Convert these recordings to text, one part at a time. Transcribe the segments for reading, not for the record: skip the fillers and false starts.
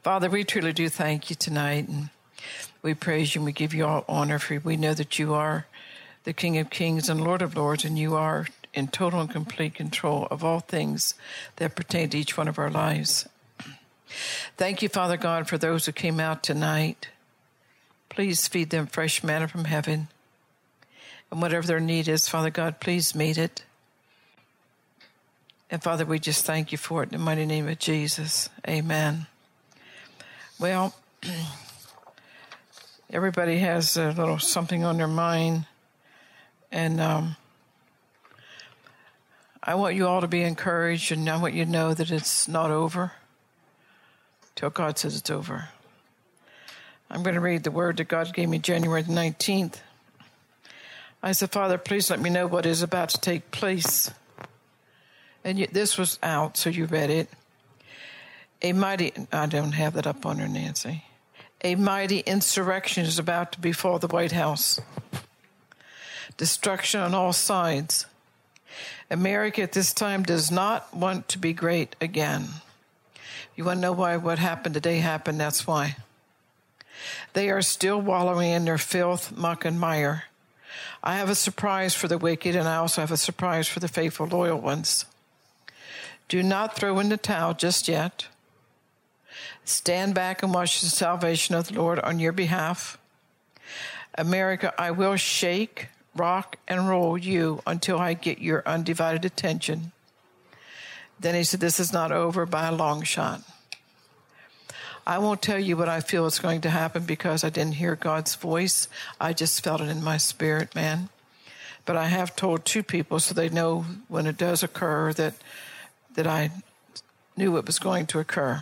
Father, we truly do thank you tonight, and we praise you and we give you all honor, for we know that you are the King of Kings and Lord of Lords, and you are in total and complete control of all things that pertain to each one of our lives. Thank you, Father God, for those who came out tonight. Please feed them fresh manna from heaven. And whatever their need is, Father God, please meet it. And Father, we just thank you for it in the mighty name of Jesus. Amen. Well, everybody has a little something on their mind. And I want you all to be encouraged, and I want you to know that it's not over till God says it's over. I'm going to read the word that God gave me January the 19th. I said, Father, please let me know what is about to take place. And this was out, so you read it. I don't have that up on her, Nancy. A mighty insurrection is about to befall the White House. Destruction on all sides. America at this time does not want to be great again. You want to know why what happened today happened? That's why. They are still wallowing in their filth, muck, and mire. I have a surprise for the wicked, and I also have a surprise for the faithful, loyal ones. Do not throw in the towel just yet. Stand back and watch the salvation of the Lord on your behalf. America, I will shake, rock, and roll you until I get your undivided attention. Then he said, this is not over by a long shot. I won't tell you what I feel is going to happen because I didn't hear God's voice. I just felt it in my spirit, man. But I have told two people so they know when it does occur that I knew it was going to occur.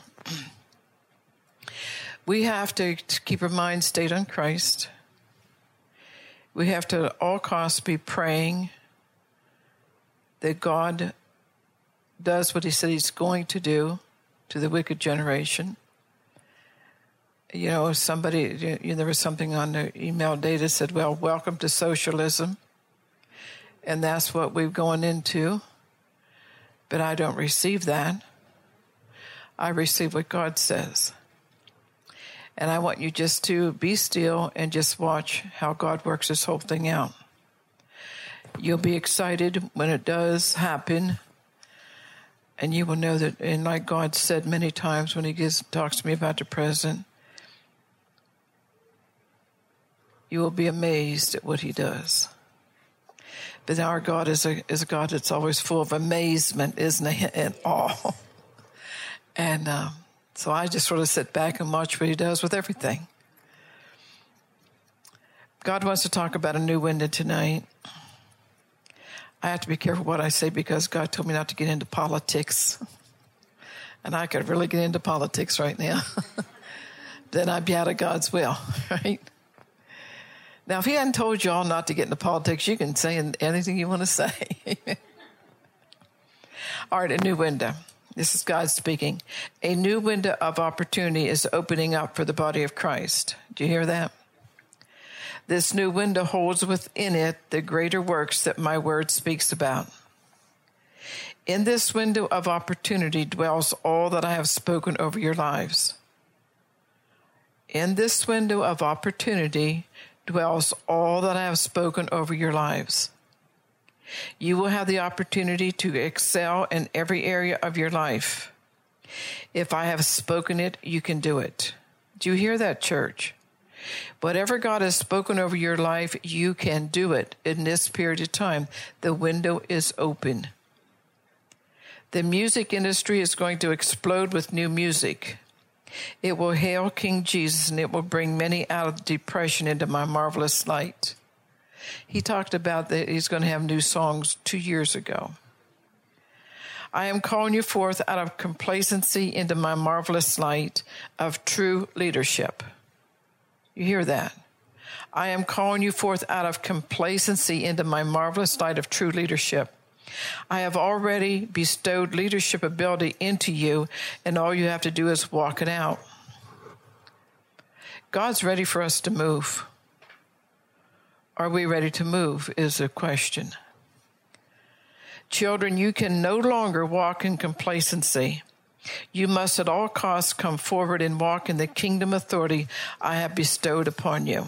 We have to keep our mind stayed on Christ. We have to at all costs be praying that God does what he said he's going to do to the wicked generation. You know, there was something on the email today that said, well, welcome to socialism. And that's what we're going into. But I don't receive that. I receive what God says. And I want you just to be still and just watch how God works this whole thing out. You'll be excited when it does happen. And you will know that, and like God said many times when he talks to me about the president, you will be amazed at what he does. But our God is a God that's always full of amazement, isn't he, and awe. And so I just sort of sit back and watch what he does with everything. God wants to talk about a new window tonight. I have to be careful what I say because God told me not to get into politics. And I could really get into politics right now. Then I'd be out of God's will, right? Now, if he hadn't told you all not to get into politics, you can say anything you want to say. All right, a new window. This is God speaking. A new window of opportunity is opening up for the body of Christ. Do you hear that? This new window holds within it the greater works that my word speaks about. In this window of opportunity dwells all that I have spoken over your lives. In this window of opportunity dwells all that I have spoken over your lives. You will have the opportunity to excel in every area of your life. If I have spoken it, you can do it. Do you hear that, church? Whatever God has spoken over your life, you can do it in this period of time. The window is open. The music industry is going to explode with new music. It will hail King Jesus, and it will bring many out of depression into my marvelous light. He talked about that he's going to have new songs 2 years ago. I am calling you forth out of complacency into my marvelous light of true leadership. You hear that? I am calling you forth out of complacency into my marvelous light of true leadership. I have already bestowed leadership ability into you, and all you have to do is walk it out. God's ready for us to move. Are we ready to move is the question. Children, you can no longer walk in complacency. You must at all costs come forward and walk in the kingdom authority I have bestowed upon you.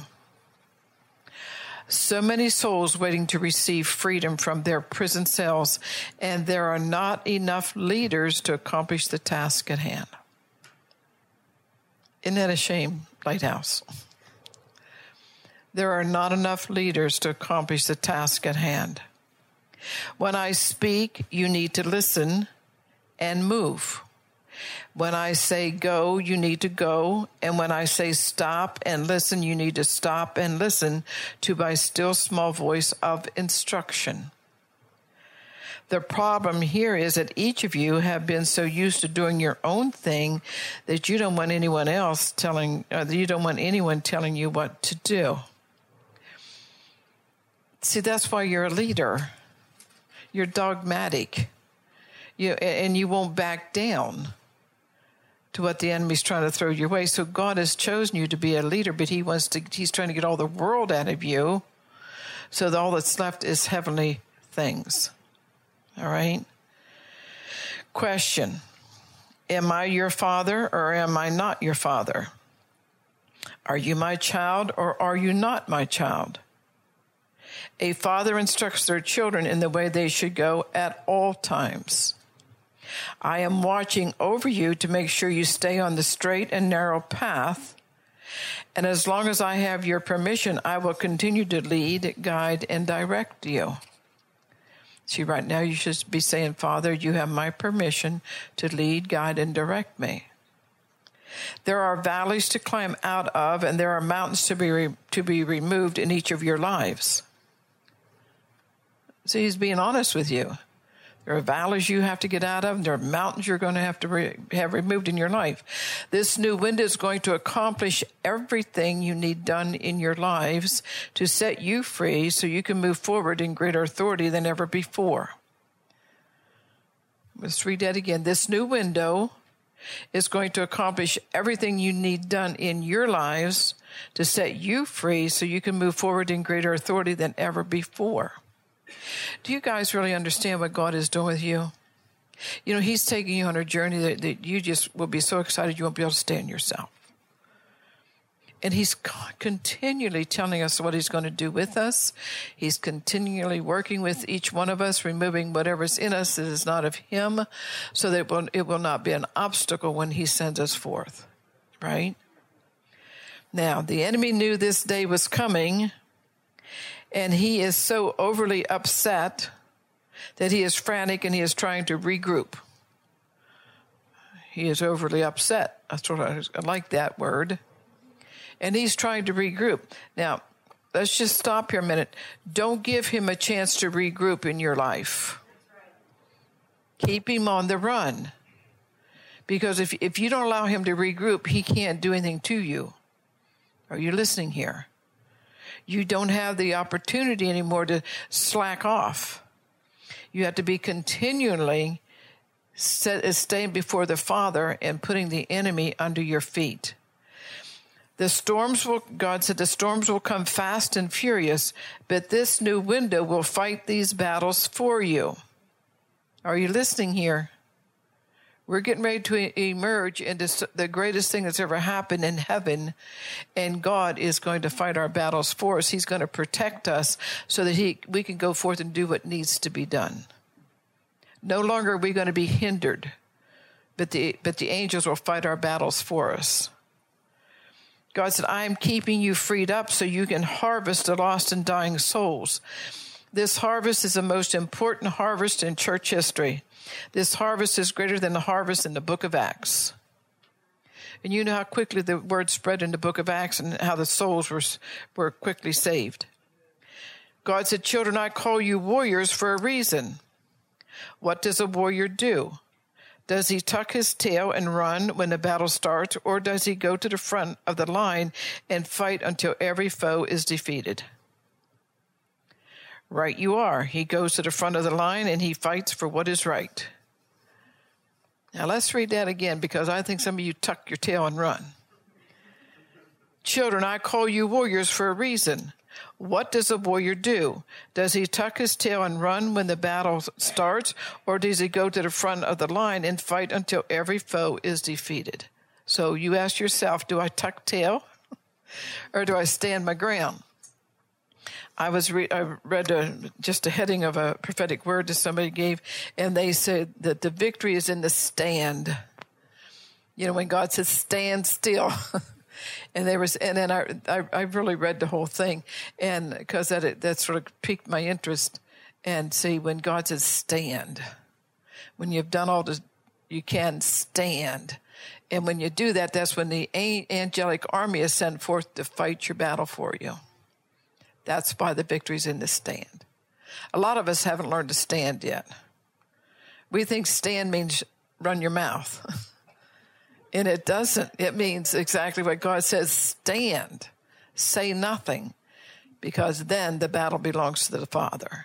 So many souls waiting to receive freedom from their prison cells, and there are not enough leaders to accomplish the task at hand. Isn't that a shame, Lighthouse? There are not enough leaders to accomplish the task at hand. When I speak, you need to listen and move. When I say go, you need to go. And when I say stop and listen, you need to stop and listen to my still small voice of instruction. The problem here is that each of you have been so used to doing your own thing that you don't want anyone telling you what to do. See, that's why you're a leader. You're dogmatic. And you won't back down to what the enemy's trying to throw your way. So God has chosen you to be a leader, but he's trying to get all the world out of you so that all that's left is heavenly things. All right? Question. Am I your father or am I not your father? Are you my child or are you not my child? A father instructs their children in the way they should go at all times. I am watching over you to make sure you stay on the straight and narrow path. And as long as I have your permission, I will continue to lead, guide, and direct you. See, right now you should be saying, Father, you have my permission to lead, guide, and direct me. There are valleys to climb out of, and there are mountains to be removed in each of your lives. See, he's being honest with you. There are valleys you have to get out of, and there are mountains you're going to have have removed in your life. This new window is going to accomplish everything you need done in your lives to set you free so you can move forward in greater authority than ever before. Let's read that again. This new window is going to accomplish everything you need done in your lives to set you free so you can move forward in greater authority than ever before. Do you guys really understand what God is doing with you? You know, he's taking you on a journey that you just will be so excited you won't be able to stand yourself. And he's continually telling us what he's going to do with us. He's continually working with each one of us, removing whatever's in us that is not of him, so that it will not be an obstacle when he sends us forth. Right? Now, the enemy knew this day was coming, and he is so overly upset that he is frantic and he is trying to regroup. He is overly upset. I like that word. And he's trying to regroup. Now, let's just stop here a minute. Don't give him a chance to regroup in your life. Keep him on the run. Because if you don't allow him to regroup, he can't do anything to you. Are you listening here? You don't have the opportunity anymore to slack off. You have to be continually staying before the Father and putting the enemy under your feet. God said, the storms will come fast and furious, but this new window will fight these battles for you. Are you listening here? We're getting ready to emerge into the greatest thing that's ever happened in heaven, and God is going to fight our battles for us. He's going to protect us so that we can go forth and do what needs to be done. No longer are we going to be hindered, but the angels will fight our battles for us. God said, I am keeping you freed up so you can harvest the lost and dying souls. This harvest is the most important harvest in church history. This harvest is greater than the harvest in the book of Acts. And you know how quickly the word spread in the book of Acts and how the souls were quickly saved. God said, children, I call you warriors for a reason. What does a warrior do? Does he tuck his tail and run when the battle starts, or does he go to the front of the line and fight until every foe is defeated? Right you are. He goes to the front of the line and he fights for what is right. Now let's read that again, because I think some of you tuck your tail and run. Children, I call you warriors for a reason. What does a warrior do? Does he tuck his tail and run when the battle starts, or does he go to the front of the line and fight until every foe is defeated? So you ask yourself, do I tuck tail or do I stand my ground? I read just a heading of a prophetic word that somebody gave, and they said that the victory is in the stand. You know, when God says, stand still. And then I really read the whole thing, and because that sort of piqued my interest. And see, when God says stand, when you've done all you can stand. And when you do that, that's when the angelic army is sent forth to fight your battle for you. That's why the victory's in the stand. A lot of us haven't learned to stand yet. We think stand means run your mouth. And it doesn't. It means exactly what God says, stand. Say nothing, because then the battle belongs to the Father.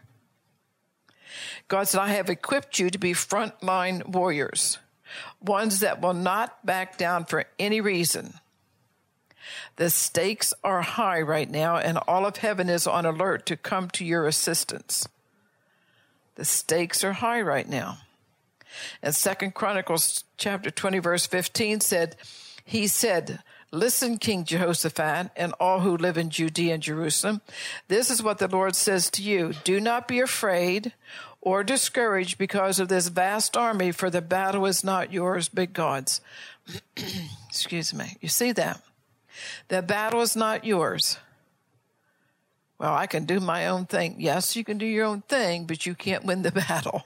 God said, I have equipped you to be frontline warriors, ones that will not back down for any reason. The stakes are high right now, and all of heaven is on alert to come to your assistance. The stakes are high right now. And 2 Chronicles chapter 20, verse 15 he said, listen, King Jehoshaphat, and all who live in Judea and Jerusalem. This is what the Lord says to you. Do not be afraid or discouraged because of this vast army, for the battle is not yours, but God's. Excuse me. You see that? The battle is not yours. Well, I can do my own thing. Yes, you can do your own thing, but you can't win the battle.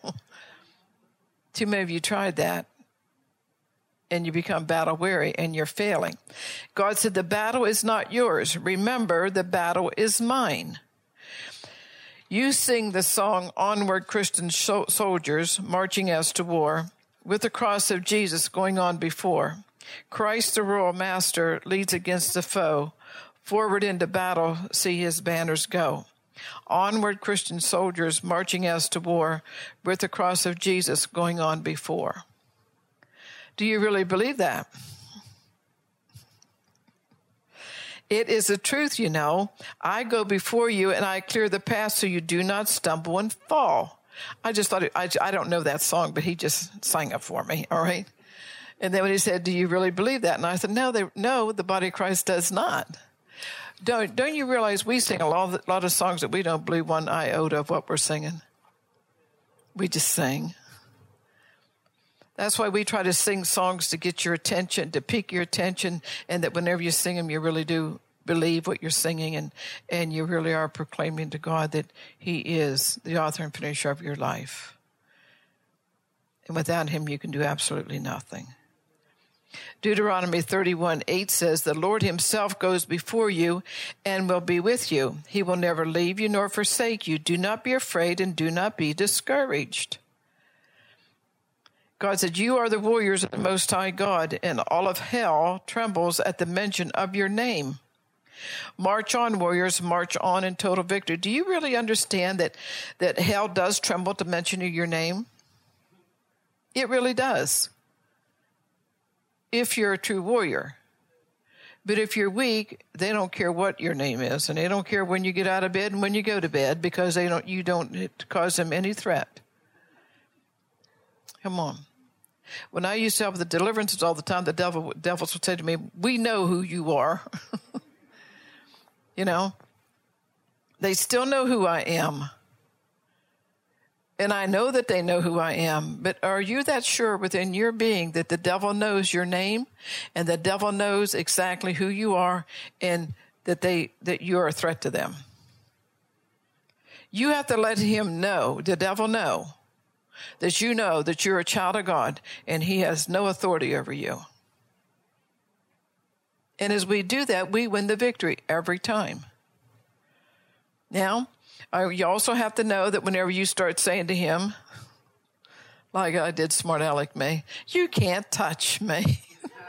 Too many of you tried that, and you become battle weary, and you're failing. God said, the battle is not yours. Remember, the battle is mine. You sing the song, Onward Christian Soldiers, Marching as to War, with the cross of Jesus going on before. Christ, the royal master, leads against the foe. Forward into battle, see his banners go. Onward, Christian soldiers, marching as to war, with the cross of Jesus going on before. Do you really believe that? It is the truth, you know. I go before you and I clear the path so you do not stumble and fall. I just thought, I don't know that song, but he just sang it for me, all right? And then when he said, do you really believe that? And I said, no, the body of Christ does not. Don't you realize we sing a lot of songs that we don't believe one iota of what we're singing? We just sing. That's why we try to sing songs to get your attention, to pique your attention, and that whenever you sing them, you really do believe what you're singing, and you really are proclaiming to God that he is the author and finisher of your life. And without him, you can do absolutely nothing. Deuteronomy 31:8 says, the Lord himself goes before you and will be with you. He will never leave you nor forsake you. Do not be afraid and do not be discouraged. God said, you are the warriors of the Most High God, and all of hell trembles at the mention of your name. March on, warriors, march on in total victory. Do you really understand that hell does tremble at the mention of your name? It really does. If you're a true warrior. But if you're weak, they don't care what your name is, and they don't care when you get out of bed and when you go to bed, because you don't cause them any threat. Come on. When I used to have the deliverances all the time, the devils would say to me, we know who you are. You know, they still know who I am. And I know that they know who I am, but are you that sure within your being that the devil knows your name and the devil knows exactly who you are and that you're a threat to them? You have to let him know, the devil know that you're a child of God and he has no authority over you. And as we do that, we win the victory every time. Now, you also have to know that whenever you start saying to him, like I did smart aleck me, you can't touch me.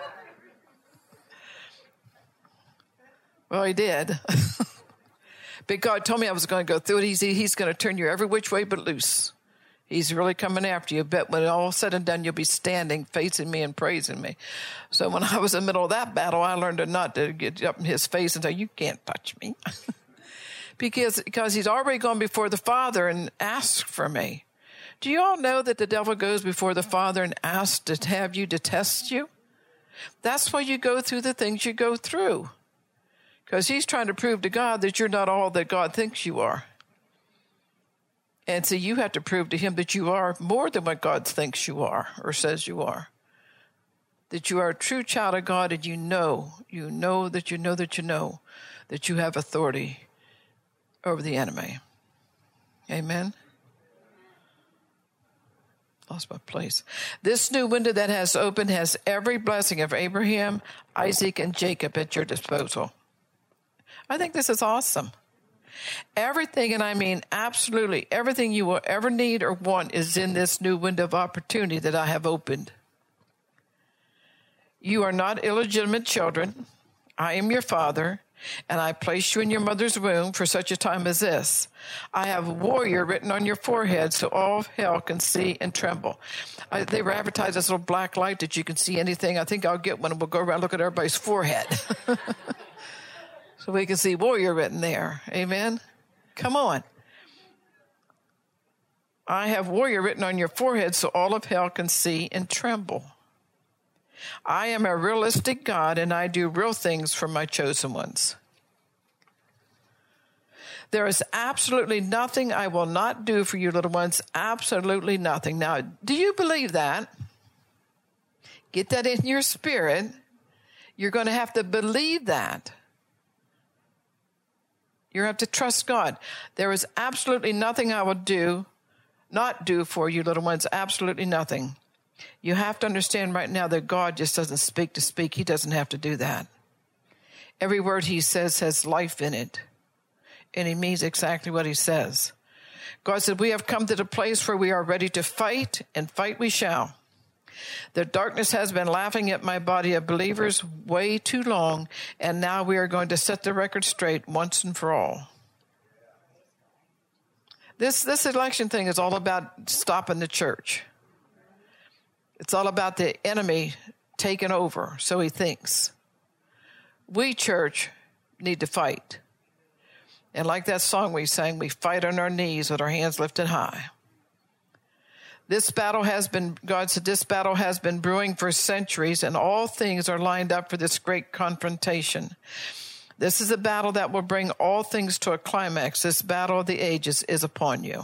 Well, he did. But God told me I was going to go through it. He's going to turn you every which way but loose. He's really coming after you. But when all said and done, you'll be standing, facing me and praising me. So when I was in the middle of that battle, I learned not to get up in his face and say, you can't touch me. because he's already gone before the Father and asked for me. Do you all know that the devil goes before the Father and asks to have you to test you? That's why you go through the things you go through. Because he's trying to prove to God that you're not all that God thinks you are. And so you have to prove to him that you are more than what God thinks you are or says you are. That you are a true child of God, and you know that you have authority over the enemy. Amen? Lost my place. This new window that has opened has every blessing of Abraham, Isaac, and Jacob at your disposal. I think this is awesome. Everything, and I mean absolutely everything you will ever need or want is in this new window of opportunity that I have opened. You are not illegitimate children. I am your Father, and I placed you in your mother's womb for such a time as this. I have warrior written on your forehead so all of hell can see and tremble. They were advertising this little black light that you can see anything. I think I'll get one and we'll go around and look at everybody's forehead. So we can see warrior written there. Amen? Come on. I have warrior written on your forehead so all of hell can see and tremble. I am a realistic God, and I do real things for my chosen ones. There is absolutely nothing I will not do for you, little ones. Absolutely nothing. Now, do you believe that? Get that in your spirit. You're going to have to believe that. You have to trust God. There is absolutely nothing I will not do for you, little ones. Absolutely nothing. You have to understand right now that God just doesn't speak to speak. He doesn't have to do that. Every word he says has life in it, and he means exactly what he says. God said, we have come to the place where we are ready to fight, and fight we shall. The darkness has been laughing at my body of believers way too long, and now we are going to set the record straight once and for all. This election thing is all about stopping the church. It's all about the enemy taking over, so he thinks. We, church, need to fight. And like that song we sang, we fight on our knees with our hands lifted high. God said, this battle has been brewing for centuries, and all things are lined up for this great confrontation. This is a battle that will bring all things to a climax. This battle of the ages is upon you.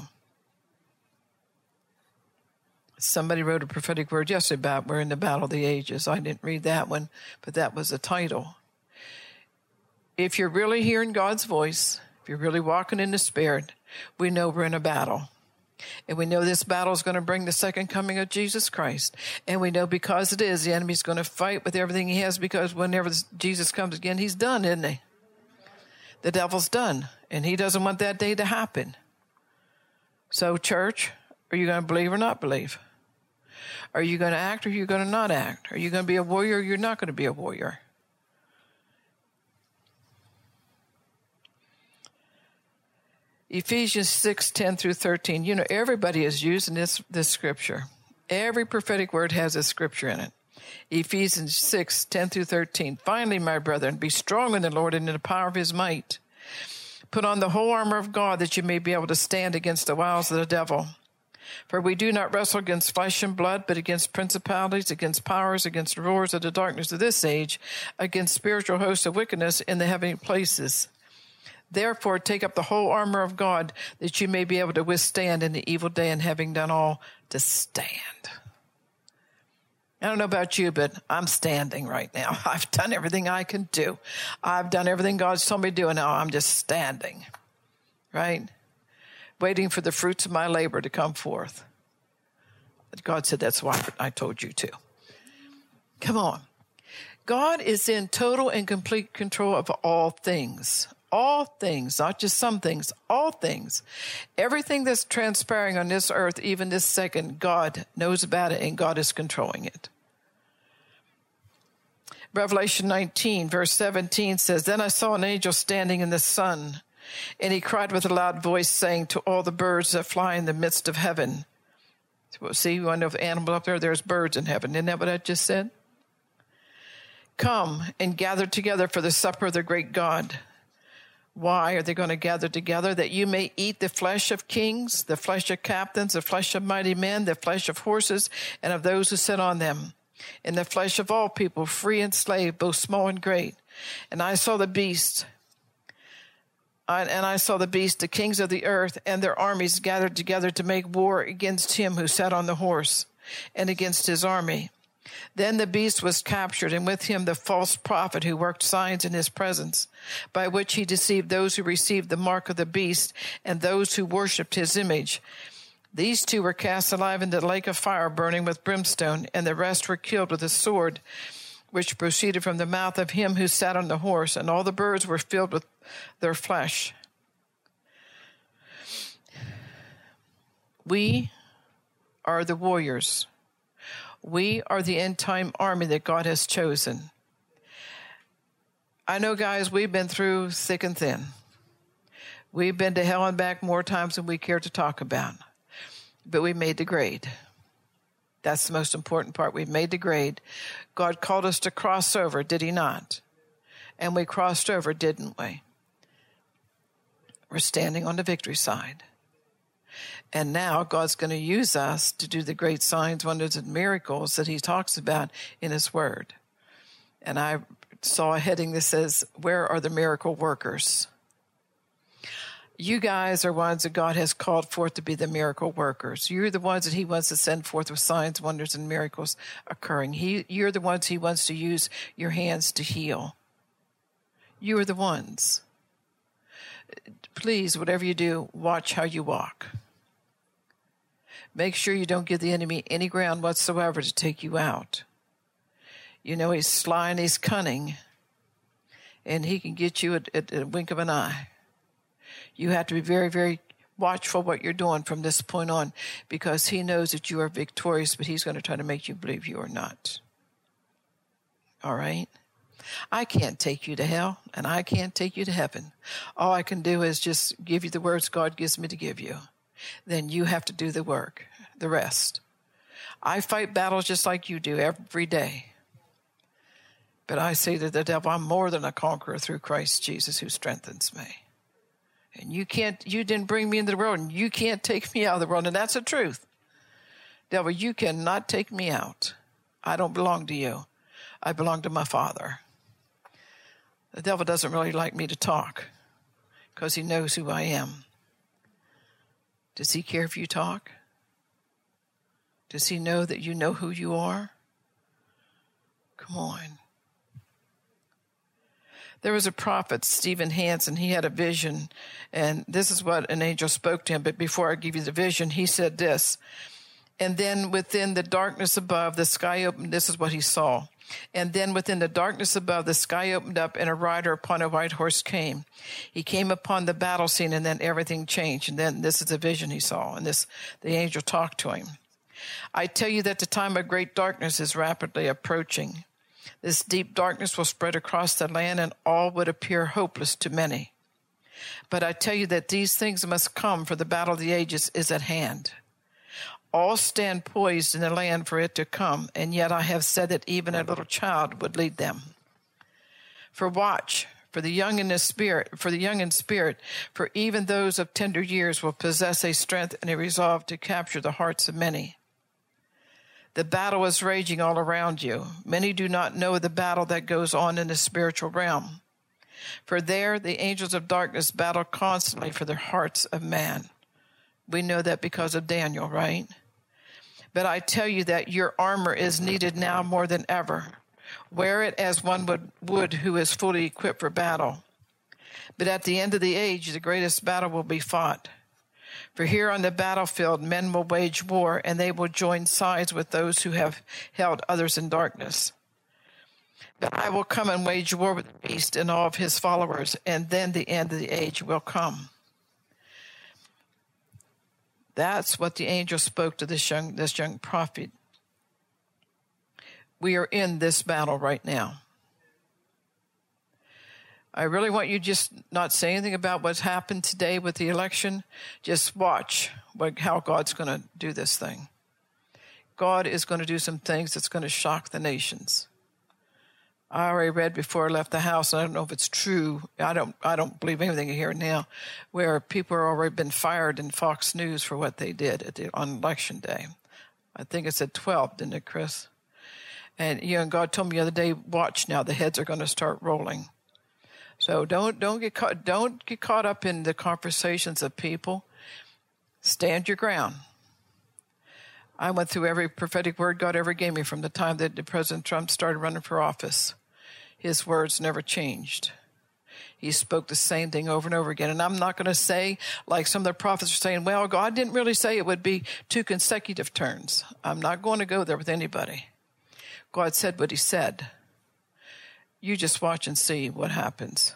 Somebody wrote a prophetic word yesterday about we're in the battle of the ages. I didn't read that one, but that was the title. If you're really hearing God's voice, if you're really walking in the Spirit, we know we're in a battle. And we know this battle is going to bring the second coming of Jesus Christ. And we know because it is, the enemy's going to fight with everything he has, because whenever Jesus comes again, he's done, isn't he? The devil's done. And he doesn't want that day to happen. So, church, are you going to believe or not believe? Are you going to act or are you going to not act? Are you going to be a warrior or you're not going to be a warrior? Ephesians 6:10 through 13. You know, everybody is using this scripture. Every prophetic word has a scripture in it. Ephesians 6:10 through 13. Finally, my brethren, be strong in the Lord and in the power of his might. Put on the whole armor of God that you may be able to stand against the wiles of the devil. For we do not wrestle against flesh and blood, but against principalities, against powers, against rulers of the darkness of this age, against spiritual hosts of wickedness in the heavenly places. Therefore, take up the whole armor of God that you may be able to withstand in the evil day, and having done all, to stand. I don't know about you, but I'm standing right now. I've done everything I can do. I've done everything God's told me to do, and now I'm just standing, right? Waiting for the fruits of my labor to come forth. God said, that's why I told you to. Come on. God is in total and complete control of all things. All things, not just some things, all things. Everything that's transpiring on this earth, even this second, God knows about it, and God is controlling it. Revelation 19, verse 17 says, Then I saw an angel standing in the sun, and he cried with a loud voice, saying to all the birds that fly in the midst of heaven. See, you want to know if animals up there, there's birds in heaven. Isn't that what I just said? Come and gather together for the supper of the great God, Why are they going to gather together? That you may eat the flesh of kings, the flesh of captains, the flesh of mighty men, the flesh of horses, and of those who sit on them, and the flesh of all people, free and slave, both small and great. And I saw the beast, the kings of the earth, and their armies gathered together to make war against him who sat on the horse, and against his army. Then the beast was captured, and with him the false prophet who worked signs in his presence, by which he deceived those who received the mark of the beast and those who worshipped his image. These two were cast alive into the lake of fire burning with brimstone, and the rest were killed with a sword which proceeded from the mouth of him who sat on the horse, and all the birds were filled with their flesh. We are the warriors. We are the end-time army that God has chosen. I know, guys, we've been through thick and thin. We've been to hell and back more times than we care to talk about. But we made the grade. That's the most important part. We've made the grade. God called us to cross over, did he not? And we crossed over, didn't we? We're standing on the victory side. And now God's going to use us to do the great signs, wonders, and miracles that he talks about in his word. And I saw a heading that says, where are the miracle workers? You guys are ones that God has called forth to be the miracle workers. You're the ones that he wants to send forth with signs, wonders, and miracles occurring. You're the ones he wants to use your hands to heal. You are the ones. Please, whatever you do, watch how you walk. Make sure you don't give the enemy any ground whatsoever to take you out. You know, he's sly and he's cunning, and he can get you at a wink of an eye. You have to be very, very watchful what you're doing from this point on, because he knows that you are victorious, but he's going to try to make you believe you are not. All right? I can't take you to hell, and I can't take you to heaven. All I can do is just give you the words God gives me to give you. Then you have to do the work, the rest. I fight battles just like you do every day. But I say to the devil, I'm more than a conqueror through Christ Jesus who strengthens me. And you didn't bring me into the world, and you can't take me out of the world. And that's the truth. Devil, you cannot take me out. I don't belong to you. I belong to my Father. The devil doesn't really like me to talk because he knows who I am. Does he care if you talk? Does he know that you know who you are? Come on. There was a prophet, Stephen Hansen. He had a vision, and this is what an angel spoke to him. But before I give you the vision, he said this. And then within the darkness above, the sky opened. This is what he saw. And then within the darkness above, the sky opened up, and a rider upon a white horse came. He came upon the battle scene, and then everything changed. And then this is the vision he saw, and the angel talked to him. I tell you that the time of great darkness is rapidly approaching. This deep darkness will spread across the land, and all would appear hopeless to many. But I tell you that these things must come, for the battle of the ages is at hand. All stand poised in the land for it to come, and yet I have said that even a little child would lead them. For watch, for the young in spirit, for even those of tender years will possess a strength and a resolve to capture the hearts of many. The battle is raging all around you. Many do not know the battle that goes on in the spiritual realm. For there the angels of darkness battle constantly for the hearts of man. We know that because of Daniel, right? But I tell you that your armor is needed now more than ever. Wear it as one would who is fully equipped for battle. But at the end of the age, the greatest battle will be fought. For here on the battlefield, men will wage war, and they will join sides with those who have held others in darkness. But I will come and wage war with the beast and all of his followers, and then the end of the age will come. That's what the angel spoke to this young prophet. We are in this battle right now. I really want you to just not say anything about what's happened today with the election. Just watch how God's going to do this thing. God is going to do some things that's going to shock the nations. I already read before I left the house, and I don't know if it's true. I don't believe anything I hear now, where people have already been fired in Fox News for what they did on Election Day. I think it said 12, didn't it, Chris? And and God told me the other day, watch now, the heads are going to start rolling. So don't get caught up in the conversations of people. Stand your ground. I went through every prophetic word God ever gave me from the time that President Trump started running for office. His words never changed. He spoke the same thing over and over again. And I'm not going to say, like some of the prophets are saying, well, God didn't really say it would be 2 consecutive turns. I'm not going to go there with anybody. God said what he said. You just watch and see what happens.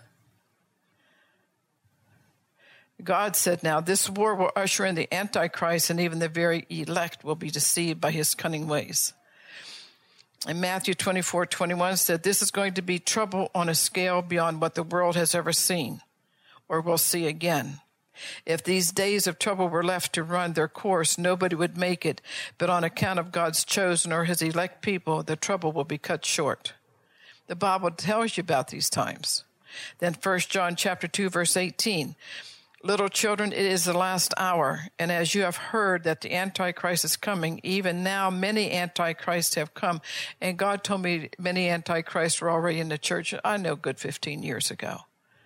God said, now, this war will usher in the Antichrist, and even the very elect will be deceived by his cunning ways. And Matthew 24:21 said, this is going to be trouble on a scale beyond what the world has ever seen or will see again. If these days of trouble were left to run their course, nobody would make it. But on account of God's chosen or his elect people, the trouble will be cut short. The Bible tells you about these times. Then 1 John chapter 2, verse 18. Little children, it is the last hour, and as you have heard that the Antichrist is coming, even now many Antichrists have come. And God told me many Antichrists were already in the church. I know, good 15 years ago.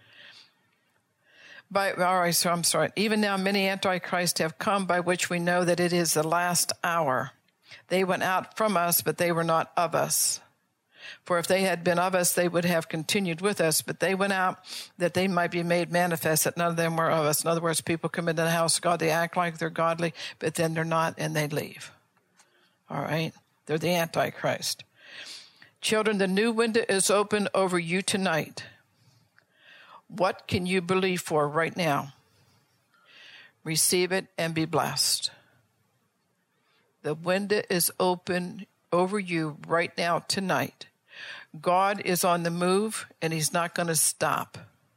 Even now many Antichrists have come, by which we know that it is the last hour. They went out from us, but they were not of us. For if they had been of us, they would have continued with us. But they went out that they might be made manifest that none of them were of us. In other words, people come into the house of God, they act like they're godly, but then they're not, and they leave. All right? They're the Antichrist. Children, the new window is open over you tonight. What can you believe for right now? Receive it and be blessed. The window is open over you right now tonight. God is on the move, and he's not going to stop.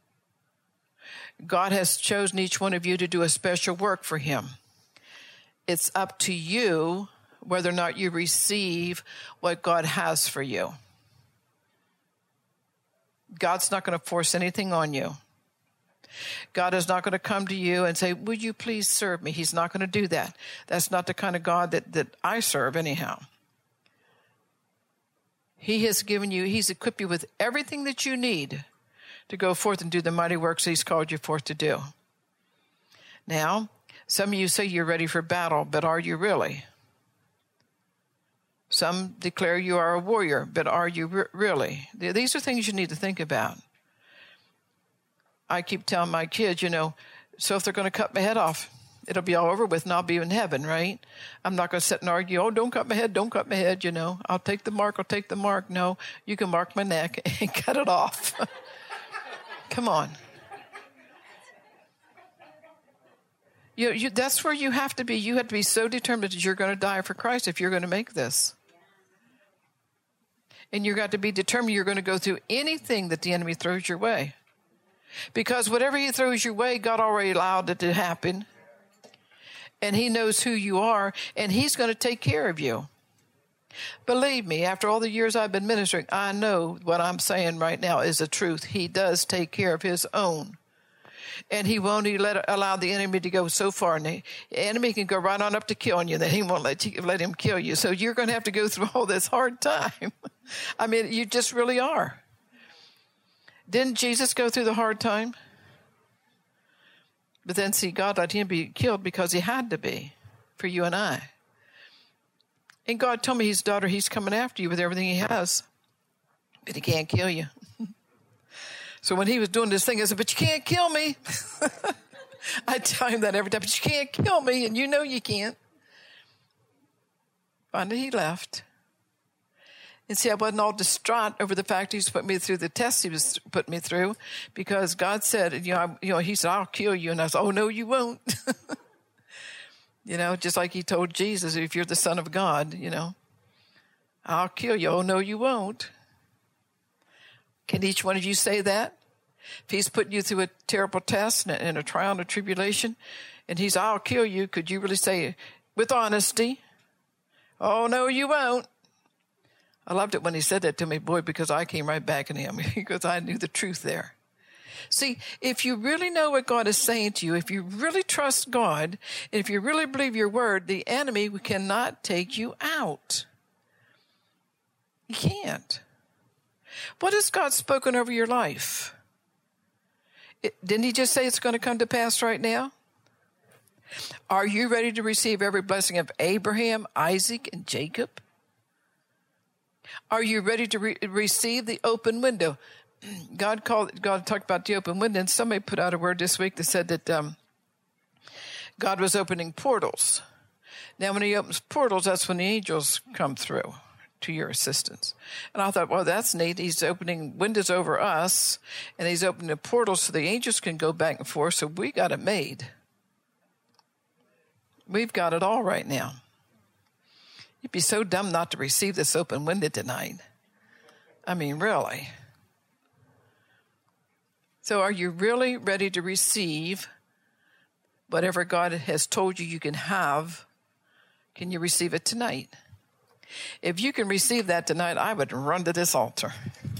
God has chosen each one of you to do a special work for him. It's up to you whether or not you receive what God has for you. God's not going to force anything on you. God is not going to come to you and say, would you please serve me? He's not going to do that. That's not the kind of God that I serve anyhow. He has given you, he's equipped you with everything that you need to go forth and do the mighty works he's called you forth to do. Now, some of you say you're ready for battle, but are you really? Some declare you are a warrior, but are you really? These are things you need to think about. I keep telling my kids, so if they're going to cut my head off, it'll be all over with and I'll be in heaven, right? I'm not going to sit and argue, don't cut my head, I'll take the mark. No, you can mark my neck and cut it off. Come on. That's where you have to be. You have to be so determined that you're going to die for Christ if you're going to make this. And you've got to be determined you're going to go through anything that the enemy throws your way. Because whatever he throws your way, God already allowed it to happen. And he knows who you are, and he's going to take care of you. Believe me, after all the years I've been ministering, I know what I'm saying right now is the truth. He does take care of his own. And he won't allow the enemy to go so far. And the enemy can go right on up to killing you. Then he won't let him kill you. So you're going to have to go through all this hard time. I mean, you just really are. Didn't Jesus go through the hard time? But then, see, God let him be killed because he had to be for you and I. And God told me, his daughter, he's coming after you with everything he has. But he can't kill you. So when he was doing this thing, I said, but you can't kill me. I tell him that every time, but you can't kill me, and you know you can't. Finally, he left. And see, I wasn't all distraught over the fact he's put me through the tests he was putting me through, because God said, he said, I'll kill you. And I said, oh, no, you won't. Just like he told Jesus, if you're the Son of God, I'll kill you. Oh, no, you won't. Can each one of you say that? If he's putting you through a terrible test and a trial and a tribulation, and he's, I'll kill you, could you really say with honesty, oh, no, you won't? I loved it when he said that to me, boy, because I came right back at him because I knew the truth there. See, if you really know what God is saying to you, if you really trust God, and if you really believe your word, the enemy cannot take you out. He can't. What has God spoken over your life? Didn't he just say it's going to come to pass right now? Are you ready to receive every blessing of Abraham, Isaac, and Jacob? Are you ready to receive the open window? God talked about the open window, and somebody put out a word this week that said that God was opening portals. Now, when he opens portals, that's when the angels come through to your assistance. And I thought, well, that's neat. He's opening windows over us, and he's opening the portals so the angels can go back and forth. So we got it made. We've got it all right now. You'd be so dumb not to receive this open window tonight. I mean, really. So are you really ready to receive whatever God has told you can have? Can you receive it tonight? If you can receive that tonight, I would run to this altar.